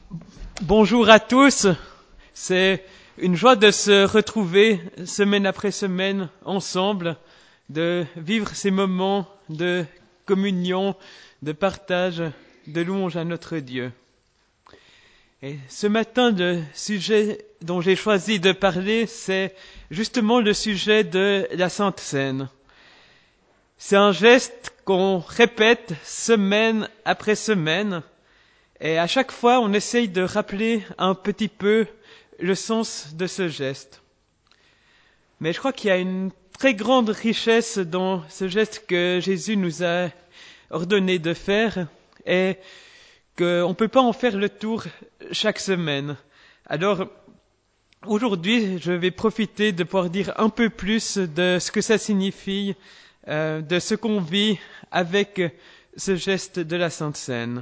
Bonjour à tous, c'est une joie de se retrouver semaine après semaine ensemble, de vivre ces moments de communion, de partage, de louange à notre Dieu. Et ce matin, le sujet dont j'ai choisi de parler, c'est justement le sujet de la Sainte Seine. C'est un geste qu'on répète semaine après semaine, et à chaque fois, on essaye de rappeler un petit peu le sens de ce geste. Mais je crois qu'il y a une très grande richesse dans ce geste que Jésus nous a ordonné de faire et qu'on ne peut pas en faire le tour chaque semaine. Alors, aujourd'hui, je vais profiter de pouvoir dire un peu plus de ce que ça signifie, de ce qu'on vit avec ce geste de la Sainte Seine.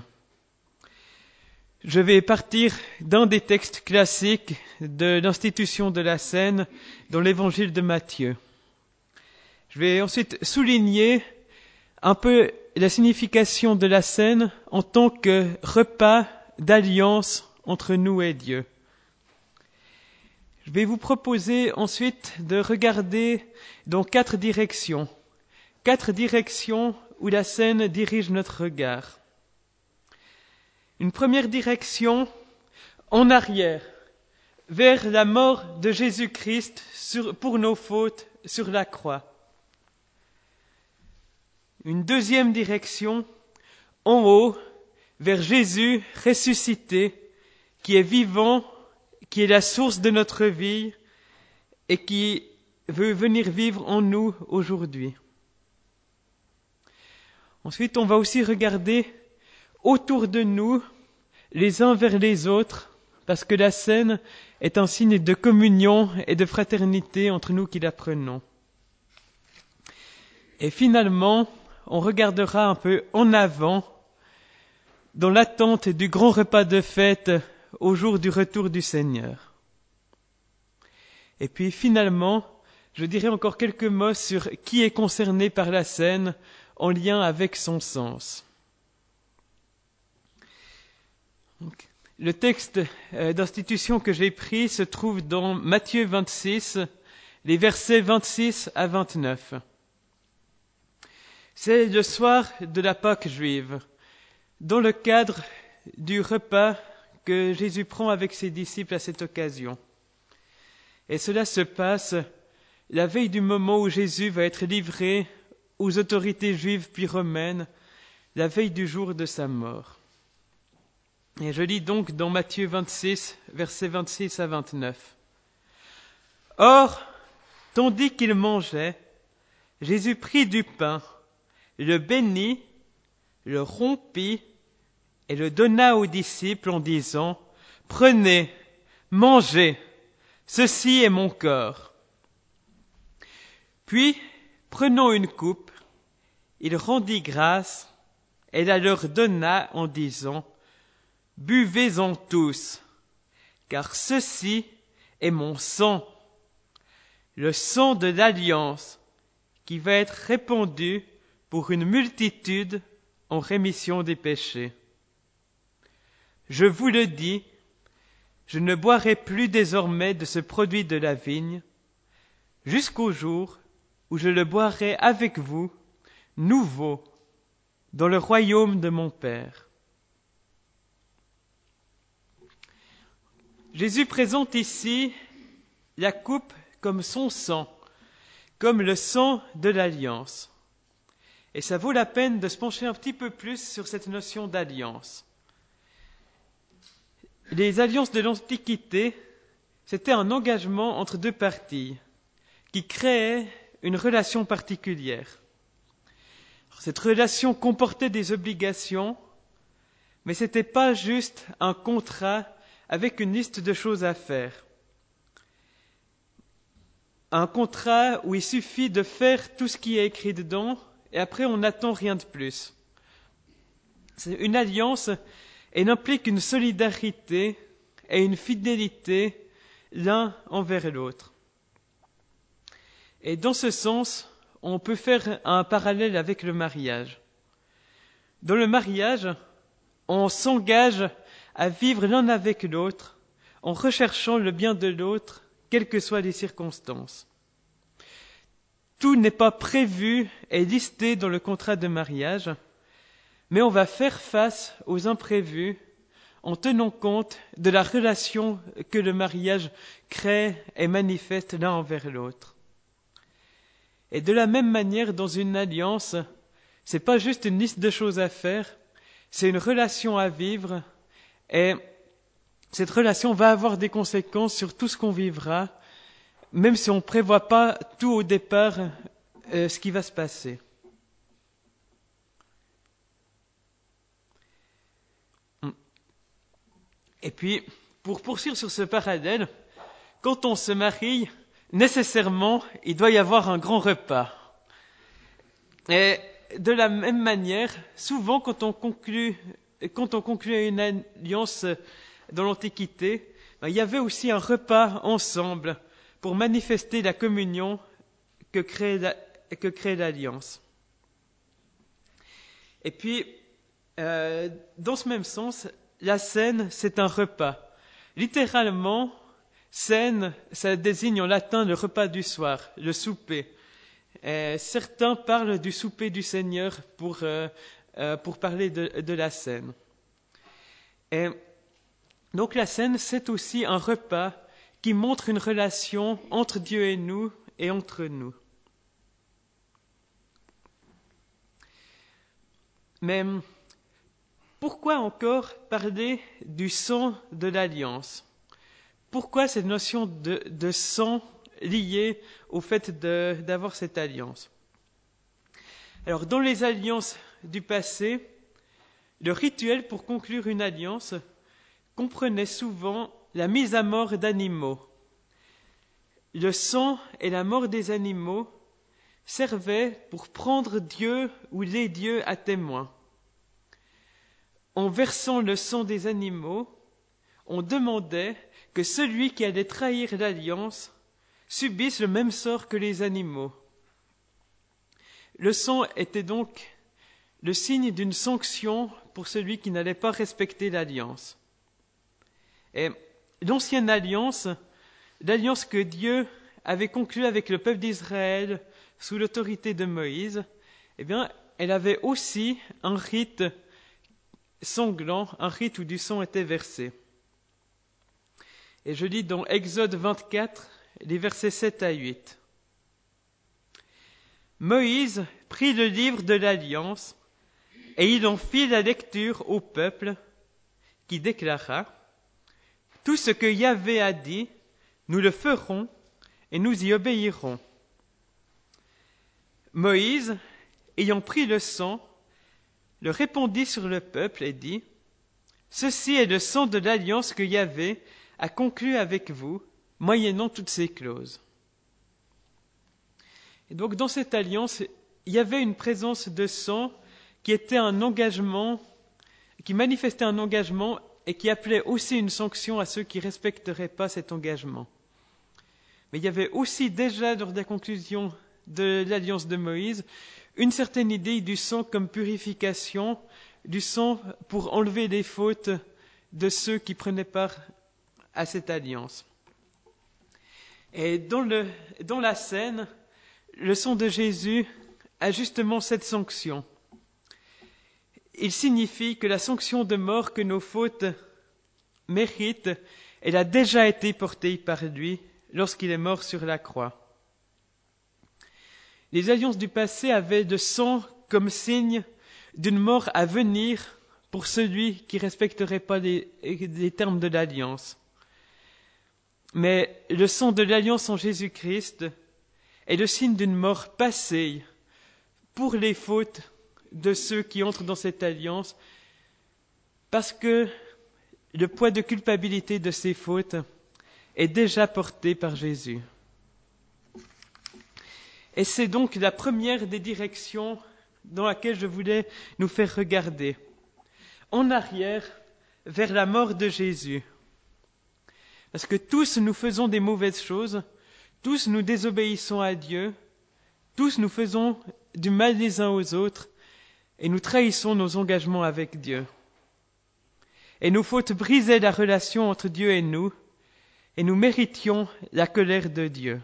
Je vais partir d'un des textes classiques de l'institution de la Seine dans l'évangile de Matthieu. Je vais ensuite souligner un peu la signification de la Seine en tant que repas d'alliance entre nous et Dieu. Je vais vous proposer ensuite de regarder dans quatre directions où la Seine dirige notre regard. Une première direction en arrière, vers la mort de Jésus-Christ pour nos fautes sur la croix. Une deuxième direction en haut, vers Jésus ressuscité, qui est vivant, qui est la source de notre vie et qui veut venir vivre en nous aujourd'hui. Ensuite, on va aussi regarder autour de nous, les uns vers les autres, parce que la Seine est un signe de communion et de fraternité entre nous qui la prenons. Et finalement, on regardera un peu en avant, dans l'attente du grand repas de fête au jour du retour du Seigneur. Et puis finalement, je dirai encore quelques mots sur qui est concerné par la Seine en lien avec son sens. Le texte d'institution que j'ai pris se trouve dans Matthieu 26, les versets 26 à 29. C'est le soir de la Pâque juive, dans le cadre du repas que Jésus prend avec ses disciples à cette occasion. Et cela se passe la veille du moment où Jésus va être livré aux autorités juives puis romaines, la veille du jour de sa mort. Et je lis donc dans Matthieu 26, versets 26 à 29. Or, tandis qu'il mangeait, Jésus prit du pain, le bénit, le rompit et le donna aux disciples en disant, « Prenez, mangez, ceci est mon corps. » Puis, prenant une coupe, il rendit grâce et la leur donna en disant, « Buvez-en tous, car ceci est mon sang, le sang de l'alliance qui va être répandu pour une multitude en rémission des péchés. Je vous le dis, je ne boirai plus désormais de ce produit de la vigne, jusqu'au jour où je le boirai avec vous, nouveau, dans le royaume de mon Père. » Jésus présente ici la coupe comme son sang, comme le sang de l'alliance. Et ça vaut la peine de se pencher un petit peu plus sur cette notion d'alliance. Les alliances de l'Antiquité, c'était un engagement entre deux parties qui créait une relation particulière. Cette relation comportait des obligations, mais ce n'était pas juste un contrat avec une liste de choses à faire. Un contrat où il suffit de faire tout ce qui est écrit dedans et après on n'attend rien de plus. C'est une alliance, elle implique une solidarité et une fidélité l'un envers l'autre. Et dans ce sens, on peut faire un parallèle avec le mariage. Dans le mariage, on s'engage à vivre l'un avec l'autre, en recherchant le bien de l'autre, quelles que soient les circonstances. Tout n'est pas prévu et listé dans le contrat de mariage, mais on va faire face aux imprévus en tenant compte de la relation que le mariage crée et manifeste l'un envers l'autre. Et de la même manière, dans une alliance, c'est pas juste une liste de choses à faire, c'est une relation à vivre, et cette relation va avoir des conséquences sur tout ce qu'on vivra, même si on ne prévoit pas tout au départ ce qui va se passer. Et puis, pour poursuivre sur ce parallèle, quand on se marie, nécessairement, il doit y avoir un grand repas. Et de la même manière, souvent quand on conclut une alliance dans l'Antiquité, il y avait aussi un repas ensemble pour manifester la communion que crée l'alliance. Et puis, dans ce même sens, la scène, c'est un repas. Littéralement, scène, ça désigne en latin le repas du soir, le souper. Certains parlent du souper du Seigneur pour parler de la scène. Et donc la scène, c'est aussi un repas qui montre une relation entre Dieu et nous et entre nous. Mais pourquoi encore parler du sang de l'alliance ? Pourquoi cette notion de sang liée au fait d'avoir cette alliance ? Alors, dans les alliances du passé, le rituel pour conclure une alliance comprenait souvent la mise à mort d'animaux. Le sang et la mort des animaux servaient pour prendre Dieu ou les dieux à témoin. En versant le sang des animaux, on demandait que celui qui allait trahir l'alliance subisse le même sort que les animaux. Le sang était donc le signe d'une sanction pour celui qui n'allait pas respecter l'alliance. Et l'ancienne alliance, l'alliance que Dieu avait conclue avec le peuple d'Israël sous l'autorité de Moïse, eh bien, elle avait aussi un rite sanglant, un rite où du sang était versé. Et je lis dans Exode 24, les versets 7 à 8. Moïse prit le livre de l'Alliance et il en fit la lecture au peuple qui déclara « Tout ce que Yahvé a dit, nous le ferons et nous y obéirons. » Moïse, ayant pris le sang, le répandit sur le peuple et dit « Ceci est le sang de l'alliance que Yahvé a conclu avec vous, moyennant toutes ces clauses. » Et donc dans cette alliance, il y avait une présence de sang qui était un engagement, qui manifestait un engagement et qui appelait aussi une sanction à ceux qui ne respecteraient pas cet engagement. Mais il y avait aussi déjà, lors de la conclusion de l'alliance de Moïse, une certaine idée du sang comme purification, du sang pour enlever les fautes de ceux qui prenaient part à cette alliance. Et dans la scène, le sang de Jésus a justement cette sanction. Il signifie que la sanction de mort que nos fautes méritent, elle a déjà été portée par lui lorsqu'il est mort sur la croix. Les alliances du passé avaient le sang comme signe d'une mort à venir pour celui qui ne respecterait pas les termes de l'alliance. Mais le sang de l'alliance en Jésus-Christ est le signe d'une mort passée pour les fautes de ceux qui entrent dans cette alliance, parce que le poids de culpabilité de ces fautes est déjà porté par Jésus. Et c'est donc la première des directions dans laquelle je voulais nous faire regarder. En arrière, vers la mort de Jésus. Parce que tous nous faisons des mauvaises choses, tous nous désobéissons à Dieu, tous nous faisons du mal les uns aux autres et nous trahissons nos engagements avec Dieu. et nos fautes brisaient la relation entre Dieu et nous méritions la colère de Dieu.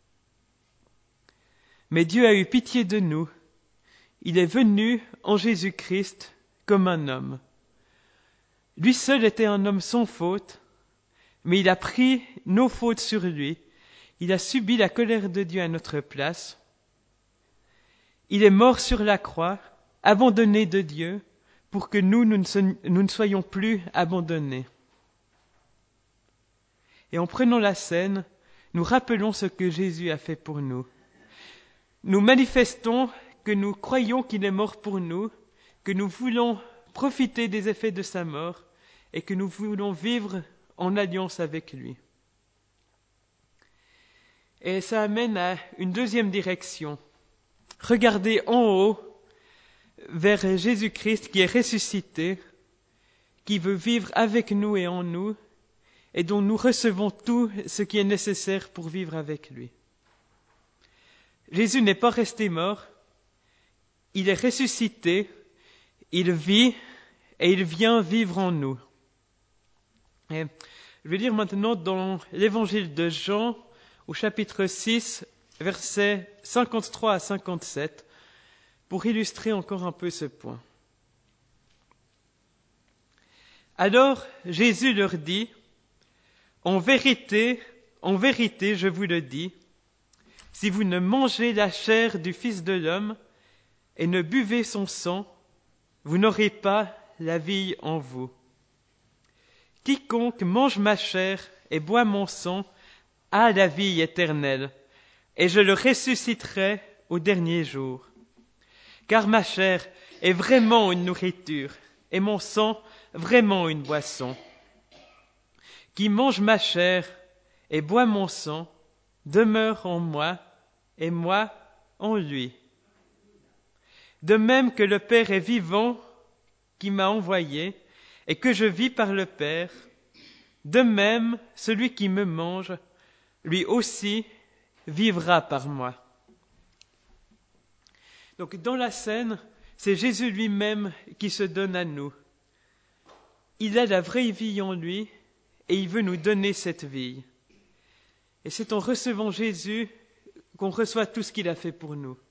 Mais Dieu a eu pitié de nous. Il est venu en Jésus-Christ comme un homme. Lui seul était un homme sans faute, mais il a pris nos fautes sur lui. Il a subi la colère de Dieu à notre place. Il est mort sur la croix, abandonné de Dieu, pour que nous ne soyons plus abandonnés. Et en prenant la scène, nous rappelons ce que Jésus a fait pour nous. Nous manifestons que nous croyons qu'il est mort pour nous, que nous voulons profiter des effets de sa mort et que nous voulons vivre en alliance avec lui. Et ça amène à une deuxième direction. Regardez en haut vers Jésus-Christ qui est ressuscité, qui veut vivre avec nous et en nous, et dont nous recevons tout ce qui est nécessaire pour vivre avec lui. Jésus n'est pas resté mort, il est ressuscité, il vit et il vient vivre en nous. Et je vais lire maintenant dans l'évangile de Jean, au chapitre 6, versets 53 à 57, pour illustrer encore un peu ce point. Alors Jésus leur dit, en vérité, je vous le dis, si vous ne mangez la chair du Fils de l'homme et ne buvez son sang, vous n'aurez pas la vie en vous. Quiconque mange ma chair et boit mon sang a la vie éternelle, et je le ressusciterai au dernier jour. Car ma chair est vraiment une nourriture, et mon sang vraiment une boisson. Qui mange ma chair et boit mon sang demeure en moi, et moi en lui. De même que le Père est vivant qui m'a envoyé, et que je vis par le Père, de même celui qui me mange, lui aussi vivra par moi. Donc dans la scène, c'est Jésus lui-même qui se donne à nous. Il a la vraie vie en lui et il veut nous donner cette vie. Et c'est en recevant Jésus qu'on reçoit tout ce qu'il a fait pour nous.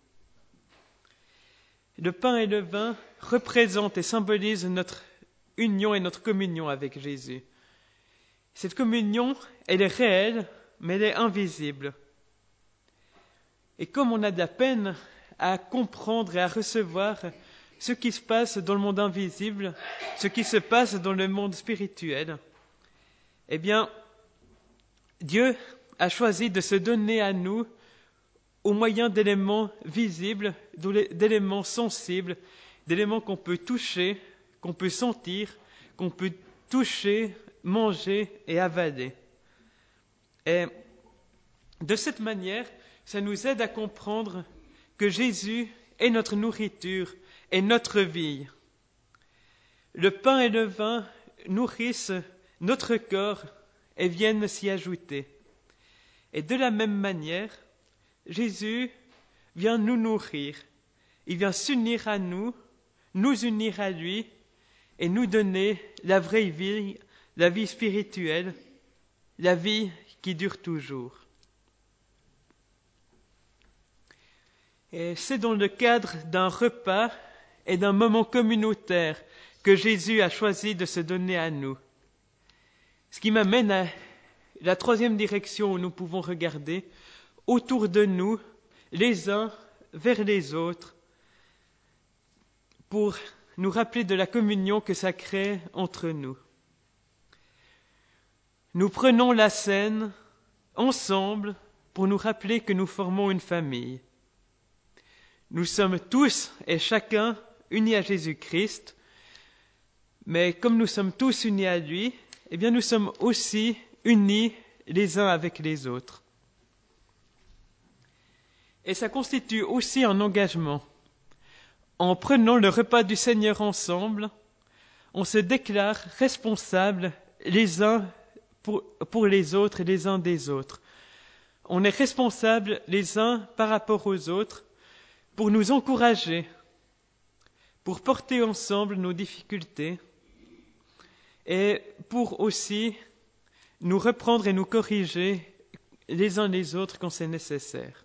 Le pain et le vin représentent et symbolisent notre union et notre communion avec Jésus. Cette communion, elle est réelle, mais elle est invisible. Et comme on a de la peine à comprendre et à recevoir ce qui se passe dans le monde invisible, ce qui se passe dans le monde spirituel, eh bien, Dieu a choisi de se donner à nous au moyen d'éléments visibles, d'éléments sensibles, d'éléments qu'on peut toucher, qu'on peut sentir, qu'on peut toucher, manger et avaler. Et de cette manière, ça nous aide à comprendre que Jésus est notre nourriture et notre vie. Le pain et le vin nourrissent notre corps et viennent s'y ajouter. Et de la même manière, Jésus vient nous nourrir. Il vient s'unir à nous unir à lui et nous donner la vraie vie, la vie spirituelle, la vie qui dure toujours. Et c'est dans le cadre d'un repas et d'un moment communautaire que Jésus a choisi de se donner à nous. Ce qui m'amène à la troisième direction où nous pouvons regarder, autour de nous, les uns vers les autres, pour nous rappeler de la communion que ça crée entre nous. Nous prenons la scène ensemble pour nous rappeler que nous formons une famille. Nous sommes tous et chacun unis à Jésus-Christ, mais comme nous sommes tous unis à lui, eh bien nous sommes aussi unis les uns avec les autres. Et ça constitue aussi un engagement. En prenant le repas du Seigneur ensemble, on se déclare responsables les uns pour les autres et les uns des autres. On est responsables les uns par rapport aux autres pour nous encourager, pour porter ensemble nos difficultés et pour aussi nous reprendre et nous corriger les uns les autres quand c'est nécessaire.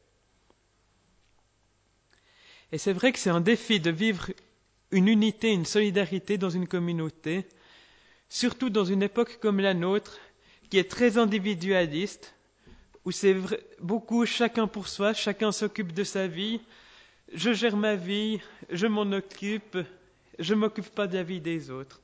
Et c'est vrai que c'est un défi de vivre une unité, une solidarité dans une communauté, surtout dans une époque comme la nôtre, qui est très individualiste, où c'est beaucoup chacun pour soi, chacun s'occupe de sa vie, je gère ma vie, je m'en occupe, je ne m'occupe pas de la vie des autres.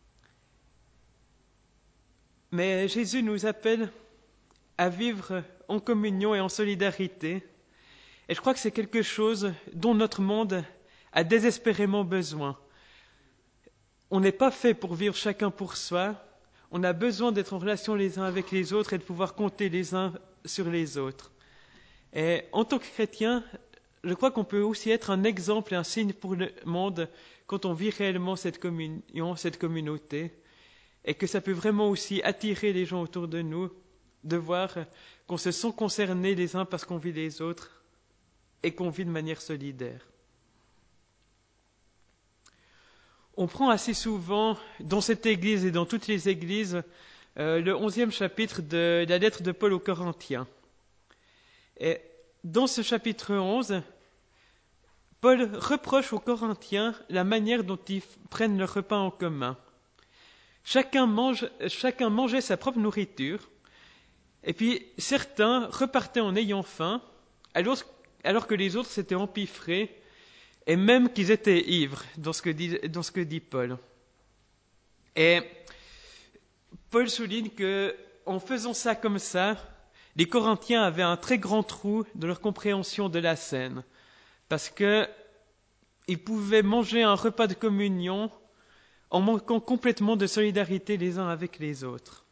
Mais Jésus nous appelle à vivre en communion et en solidarité, et je crois que c'est quelque chose dont notre monde a désespérément besoin. On n'est pas fait pour vivre chacun pour soi, on a besoin d'être en relation les uns avec les autres et de pouvoir compter les uns sur les autres. Et en tant que chrétien, je crois qu'on peut aussi être un exemple et un signe pour le monde quand on vit réellement cette communion, cette communauté, et que ça peut vraiment aussi attirer les gens autour de nous, de voir qu'on se sent concernés les uns parce qu'on vit les autres et qu'on vit de manière solidaire. On prend assez souvent dans cette église et dans toutes les églises le 11e chapitre de la lettre de Paul aux Corinthiens. Et dans ce chapitre 11, Paul reproche aux Corinthiens la manière dont ils prennent le repas en commun. Chacun mangeait sa propre nourriture, et puis certains repartaient en ayant faim, alors que les autres s'étaient empiffrés, et même qu'ils étaient ivres, dans ce que dit Paul. Et Paul souligne que, en faisant ça comme ça, les Corinthiens avaient un très grand trou dans leur compréhension de la scène, parce que ils pouvaient manger un repas de communion en manquant complètement de solidarité les uns avec les autres.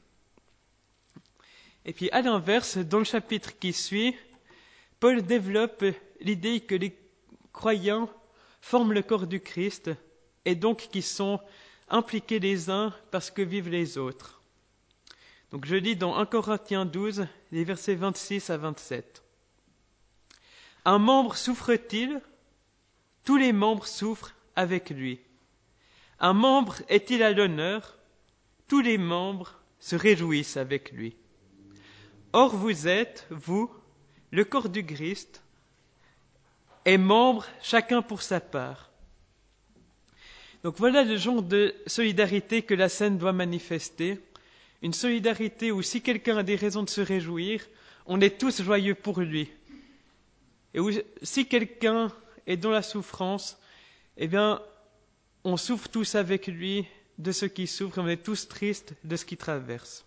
Et puis à l'inverse, dans le chapitre qui suit, Paul développe l'idée que les croyants forment le corps du Christ et donc qui sont impliqués les uns parce que vivent les autres. Donc je lis dans 1 Corinthiens 12, les versets 26 à 27. Un membre souffre-t-il ? Tous les membres souffrent avec lui. Un membre est-il à l'honneur ? Tous les membres se réjouissent avec lui. Or vous êtes, vous, le corps du Christ, et membres chacun pour sa part. Donc voilà le genre de solidarité que la scène doit manifester. Une solidarité où si quelqu'un a des raisons de se réjouir, on est tous joyeux pour lui. Et où si quelqu'un est dans la souffrance, eh bien, on souffre tous avec lui de ce qu'il souffre, on est tous tristes de ce qu'il traverse.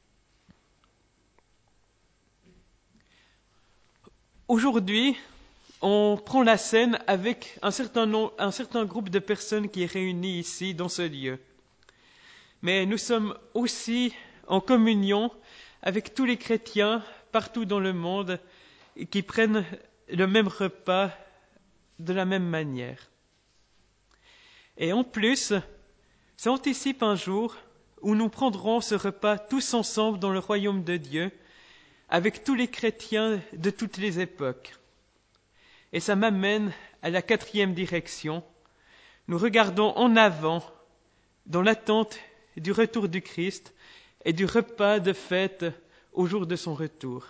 Aujourd'hui, on prend la scène avec un certain groupe de personnes qui est réuni ici, dans ce lieu. Mais nous sommes aussi en communion avec tous les chrétiens partout dans le monde qui prennent le même repas de la même manière. Et en plus, ça anticipe un jour où nous prendrons ce repas tous ensemble dans le royaume de Dieu, avec tous les chrétiens de toutes les époques. Et ça m'amène à la 4e direction. Nous regardons en avant, dans l'attente du retour du Christ et du repas de fête au jour de son retour.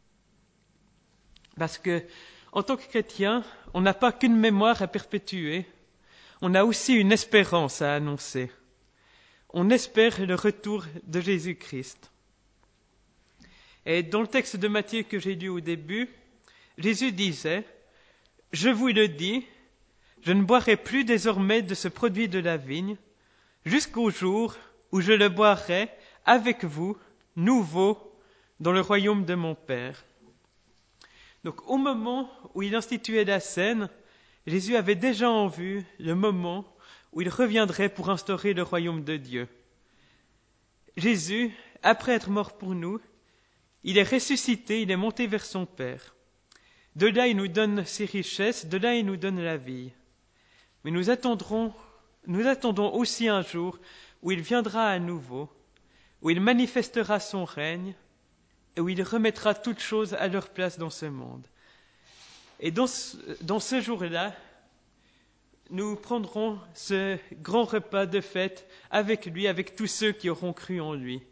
Parce que, en tant que chrétien, on n'a pas qu'une mémoire à perpétuer, on a aussi une espérance à annoncer. On espère le retour de Jésus-Christ. Et dans le texte de Matthieu que j'ai lu au début, Jésus disait « Je vous le dis, je ne boirai plus désormais de ce produit de la vigne, jusqu'au jour où je le boirai avec vous, nouveau, dans le royaume de mon Père. » Donc au moment où il instituait la scène, Jésus avait déjà en vue le moment où il reviendrait pour instaurer le royaume de Dieu. Jésus, après être mort pour nous, il est ressuscité, il est monté vers son Père. De là, il nous donne ses richesses, de là, il nous donne la vie. Mais nous attendons aussi un jour où il viendra à nouveau, où il manifestera son règne et où il remettra toutes choses à leur place dans ce monde. Et dans ce jour-là, nous prendrons ce grand repas de fête avec lui, avec tous ceux qui auront cru en lui.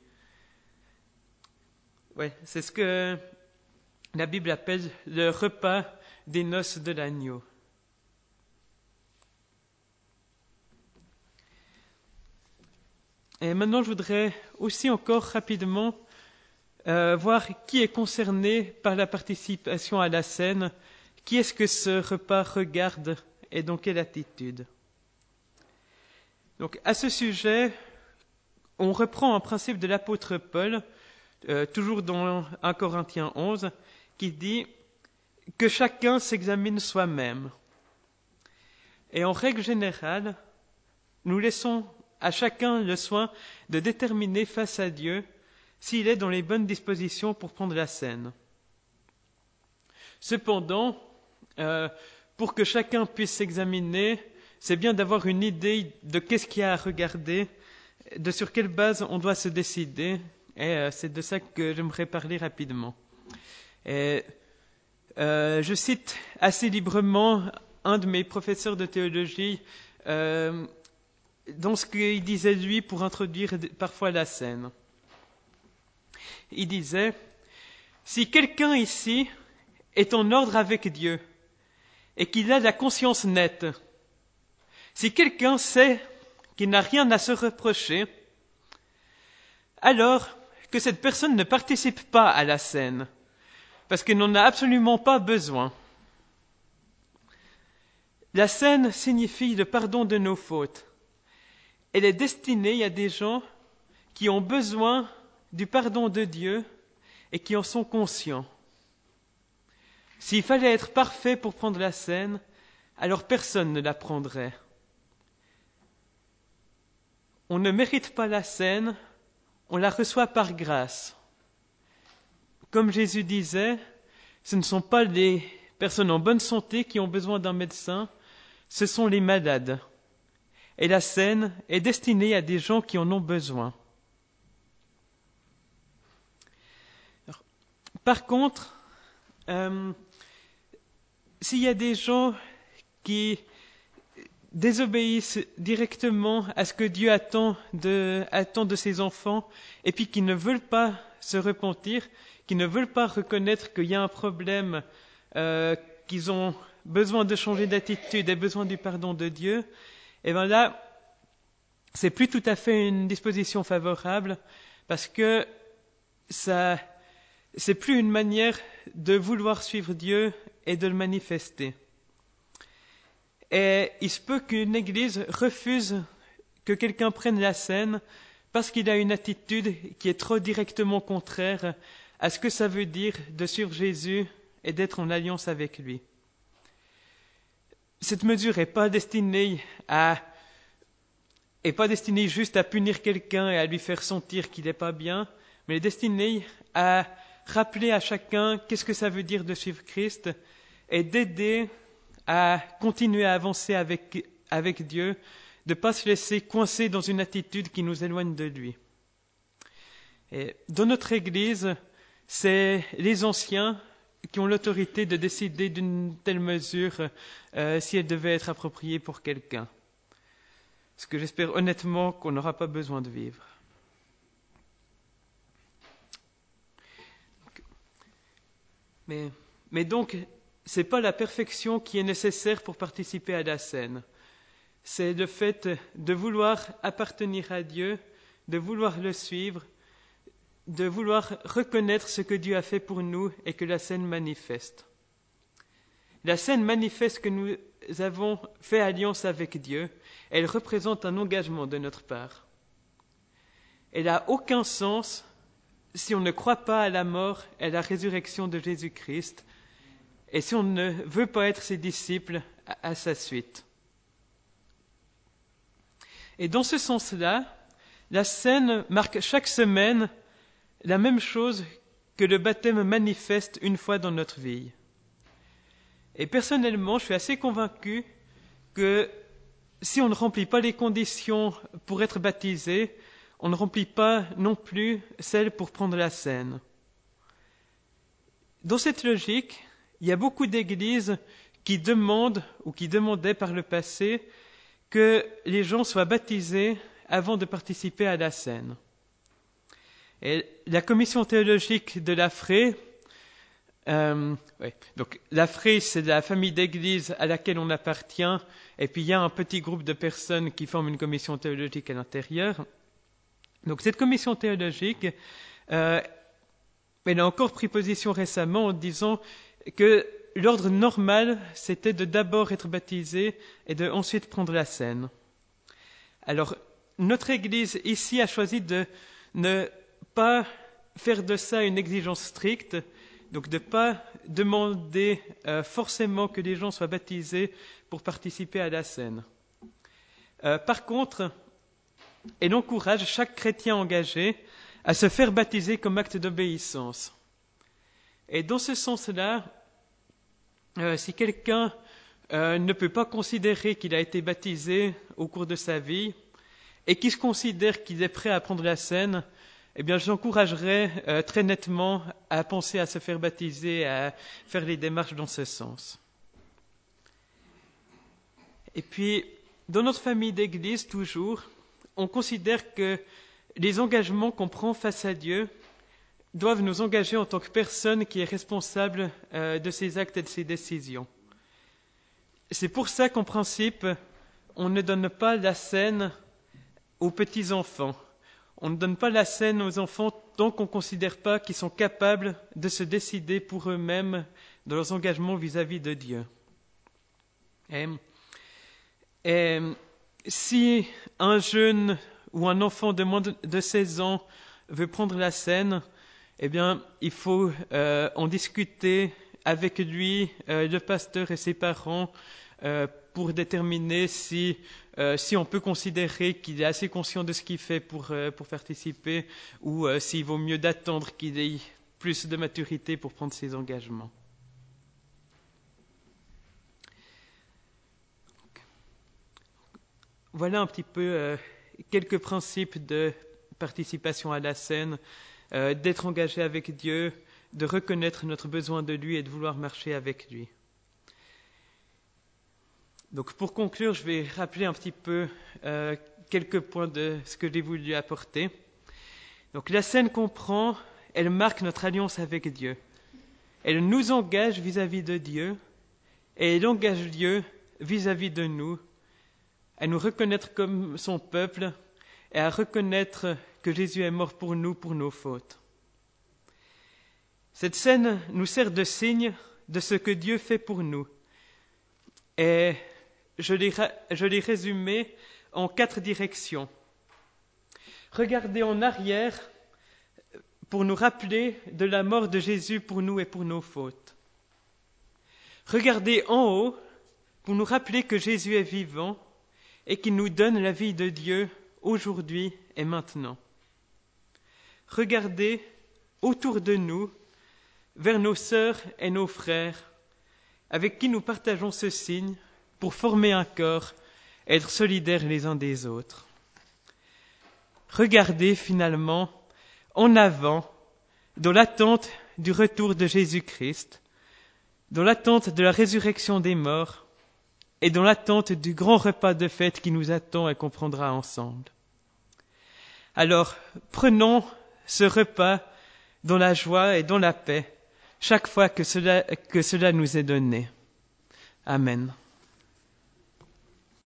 Ouais, c'est ce que la Bible appelle le repas des noces de l'agneau. Et maintenant, je voudrais aussi encore rapidement voir qui est concerné par la participation à la scène, qui est-ce que ce repas regarde et dans quelle attitude. Donc, à ce sujet, on reprend un principe de l'apôtre Paul, toujours dans 1 Corinthiens 11, qui dit que chacun s'examine soi-même. Et en règle générale, nous laissons à chacun le soin de déterminer face à Dieu s'il est dans les bonnes dispositions pour prendre la scène. Cependant, pour que chacun puisse s'examiner, c'est bien d'avoir une idée de qu'est-ce qu'il y a à regarder, de sur quelle base on doit se décider, et c'est de ça que j'aimerais parler rapidement. Et, je cite assez librement un de mes professeurs de théologie dans ce qu'il disait lui pour introduire parfois la scène. Il disait, si quelqu'un ici est en ordre avec Dieu et qu'il a la conscience nette, si quelqu'un sait qu'il n'a rien à se reprocher, alors que cette personne ne participe pas à la scène, parce qu'elle n'en a absolument pas besoin. La scène signifie le pardon de nos fautes. Elle est destinée à des gens qui ont besoin du pardon de Dieu et qui en sont conscients. S'il fallait être parfait pour prendre la scène, alors personne ne la prendrait. On ne mérite pas la scène, on la reçoit par grâce. Comme Jésus disait, ce ne sont pas les personnes en bonne santé qui ont besoin d'un médecin, ce sont les malades. Et la scène est destinée à des gens qui en ont besoin. Alors, par contre, s'il y a des gens qui désobéissent directement à ce que Dieu attend de ses enfants et puis qui ne veulent pas se repentir, qui ne veulent pas reconnaître qu'il y a un problème, qu'ils ont besoin de changer d'attitude et besoin du pardon de Dieu, et bien là, c'est plus tout à fait une disposition favorable parce que ça, c'est plus une manière de vouloir suivre Dieu et de le manifester. Et il se peut qu'une église refuse que quelqu'un prenne la scène parce qu'il a une attitude qui est trop directement contraire à ce que ça veut dire de suivre Jésus et d'être en alliance avec lui. Cette mesure n'est pas destinée juste à punir quelqu'un et à lui faire sentir qu'il n'est pas bien, mais elle est destinée à rappeler à chacun qu'est-ce que ça veut dire de suivre Christ et d'aider à continuer à avancer avec Dieu, de ne pas se laisser coincer dans une attitude qui nous éloigne de lui. Et dans notre Église, c'est les anciens qui ont l'autorité de décider d'une telle mesure si elle devait être appropriée pour quelqu'un. Ce que j'espère honnêtement qu'on n'aura pas besoin de vivre. Mais donc, ce n'est pas la perfection qui est nécessaire pour participer à la scène. C'est le fait de vouloir appartenir à Dieu, de vouloir le suivre, de vouloir reconnaître ce que Dieu a fait pour nous et que la scène manifeste. La scène manifeste que nous avons fait alliance avec Dieu. Elle représente un engagement de notre part. Elle n'a aucun sens si on ne croit pas à la mort et à la résurrection de Jésus-Christ et si on ne veut pas être ses disciples à sa suite. Et dans ce sens-là, la scène marque chaque semaine la même chose que le baptême manifeste une fois dans notre vie. Et personnellement, je suis assez convaincu que si on ne remplit pas les conditions pour être baptisé, on ne remplit pas non plus celles pour prendre la scène. Dans cette logique, il y a beaucoup d'églises qui demandent ou qui demandaient par le passé que les gens soient baptisés avant de participer à la scène. Et la commission théologique de l'AFRE, donc l'AFRE, c'est la famille d'église à laquelle on appartient, et puis il y a un petit groupe de personnes qui forment une commission théologique à l'intérieur. Donc cette commission théologique, elle a encore pris position récemment en disant que l'ordre normal, c'était de d'abord être baptisé et de ensuite prendre la scène. Alors, notre Église ici a choisi de ne pas faire de ça une exigence stricte, donc de ne pas demander forcément que les gens soient baptisés pour participer à la scène. Par contre, elle encourage chaque chrétien engagé à se faire baptiser comme acte d'obéissance. Et dans ce sens-là, si quelqu'un ne peut pas considérer qu'il a été baptisé au cours de sa vie et qu'il se considère qu'il est prêt à prendre la scène, eh bien, j'encouragerais très nettement à penser à se faire baptiser, à faire les démarches dans ce sens. Et puis, dans notre famille d'église, toujours, on considère que les engagements qu'on prend face à Dieu doivent nous engager en tant que personne qui est responsable de ses actes et de ses décisions. C'est pour ça qu'en principe, on ne donne pas la scène aux petits-enfants. On ne donne pas la scène aux enfants tant qu'on ne considère pas qu'ils sont capables de se décider pour eux-mêmes dans leurs engagements vis-à-vis de Dieu. Et si un jeune ou un enfant de moins de 16 ans veut prendre la scène, eh bien, il faut en discuter avec lui, le pasteur et ses parents, pour déterminer si on peut considérer qu'il est assez conscient de ce qu'il fait pour participer, ou s'il vaut mieux d'attendre qu'il ait plus de maturité pour prendre ses engagements. Voilà un petit peu quelques principes de participation à la scène, d'être engagé avec Dieu, de reconnaître notre besoin de lui et de vouloir marcher avec lui. Donc pour conclure, je vais rappeler un petit peu quelques points de ce que j'ai voulu apporter. Donc la scène qu'on prend, elle marque notre alliance avec Dieu. Elle nous engage vis-à-vis de Dieu et elle engage Dieu vis-à-vis de nous, à nous reconnaître comme son peuple et à reconnaître que Jésus est mort pour nous, pour nos fautes. Cette scène nous sert de signe de ce que Dieu fait pour nous. Et je l'ai résumé en 4 directions. Regarder en arrière pour nous rappeler de la mort de Jésus pour nous et pour nos fautes. Regarder en haut pour nous rappeler que Jésus est vivant et qu'il nous donne la vie de Dieu aujourd'hui et maintenant. Regardez autour de nous, vers nos sœurs et nos frères, avec qui nous partageons ce signe pour former un corps, être solidaires les uns des autres. Regardez finalement en avant, dans l'attente du retour de Jésus-Christ, dans l'attente de la résurrection des morts, et dans l'attente du grand repas de fête qui nous attend et qu'on prendra ensemble. Alors, prenons ce repas dans la joie et dans la paix, chaque fois que cela nous est donné. Amen.